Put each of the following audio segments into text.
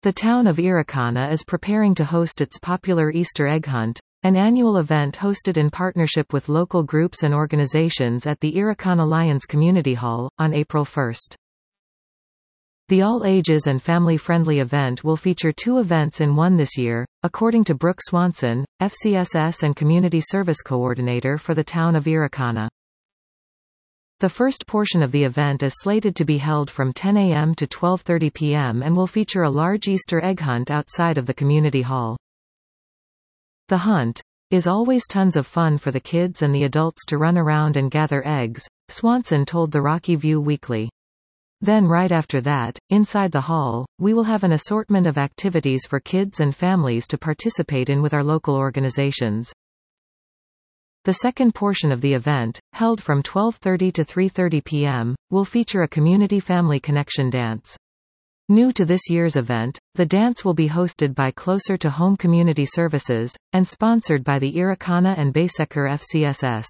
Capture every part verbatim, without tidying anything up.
The town of Irikana is preparing to host its popular Easter egg hunt, an annual event hosted in partnership with local groups and organizations at the Irikana Lions Community Hall, on April first. The all-ages and family-friendly event will feature two events in one this year, according to Brooke Swanson, F C S S and Community Service Coordinator for the town of Irikana. The first portion of the event is slated to be held from ten A M to twelve thirty P M and will feature a large Easter egg hunt outside of the community hall. The hunt is always tons of fun for the kids and the adults to run around and gather eggs, Swanson told the Rocky View Weekly. Then right after that, inside the hall, we will have an assortment of activities for kids and families to participate in with our local organizations. The second portion of the event, held from twelve thirty to three thirty P M, will feature a community family connection dance. New to this year's event, the dance will be hosted by Closer to Home Community Services, and sponsored by the Irikana and Baysekker F C S S.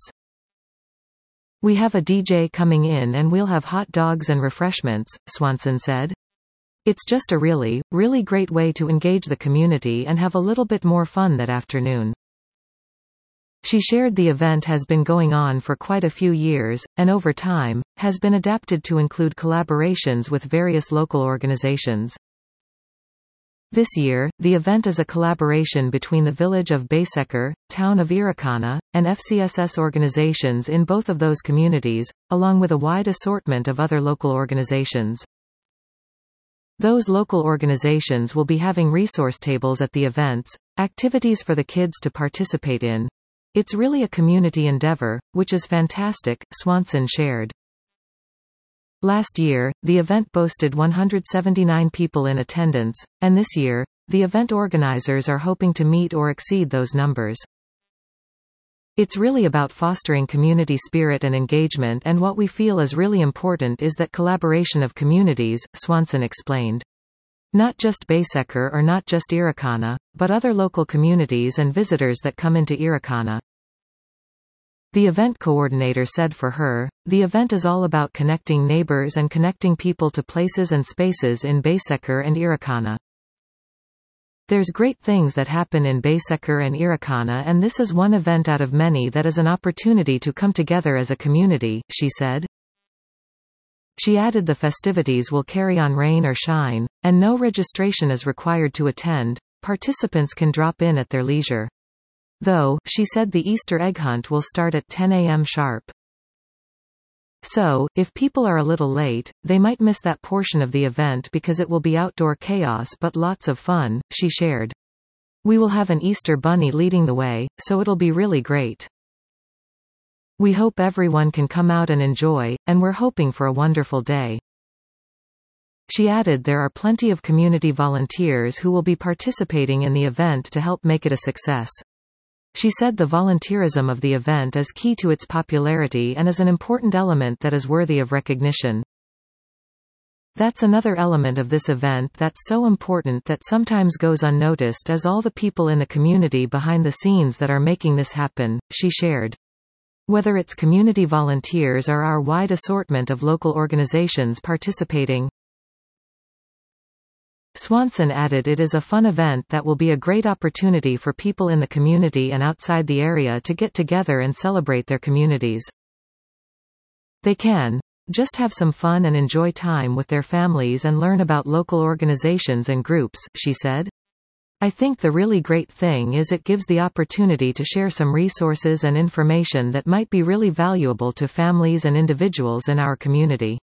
We have a D J coming in and we'll have hot dogs and refreshments, Swanson said. It's just a really, really great way to engage the community and have a little bit more fun that afternoon. She shared the event has been going on for quite a few years, and over time, has been adapted to include collaborations with various local organizations. This year, the event is a collaboration between the village of Baysekker, town of Irikana, and F C S S organizations in both of those communities, along with a wide assortment of other local organizations. Those local organizations will be having resource tables at the events, activities for the kids to participate in. It's really a community endeavor, which is fantastic, Swanson shared. Last year, the event boasted one hundred seventy-nine people in attendance, and this year, the event organizers are hoping to meet or exceed those numbers. It's really about fostering community spirit and engagement, and what we feel is really important is that collaboration of communities, Swanson explained. Not just Baysekker or not just Irikana, but other local communities and visitors that come into Irikana. The event coordinator said for her, the event is all about connecting neighbors and connecting people to places and spaces in Baysekker and Irikana. There's great things that happen in Baysekker and Irikana, and this is one event out of many that is an opportunity to come together as a community, she said. She added the festivities will carry on rain or shine, and no registration is required to attend. Participants can drop in at their leisure. Though, she said the Easter egg hunt will start at ten A M sharp. So, if people are a little late, they might miss that portion of the event because it will be outdoor chaos but lots of fun, she shared. We will have an Easter bunny leading the way, so it'll be really great. We hope everyone can come out and enjoy, and we're hoping for a wonderful day. She added there are plenty of community volunteers who will be participating in the event to help make it a success. She said the volunteerism of the event is key to its popularity and is an important element that is worthy of recognition. That's another element of this event that's so important that sometimes goes unnoticed is all the people in the community behind the scenes that are making this happen, she shared. Whether it's community volunteers or our wide assortment of local organizations participating. Swanson added it is a fun event that will be a great opportunity for people in the community and outside the area to get together and celebrate their communities. They can just have some fun and enjoy time with their families and learn about local organizations and groups, she said. I think the really great thing is it gives the opportunity to share some resources and information that might be really valuable to families and individuals in our community.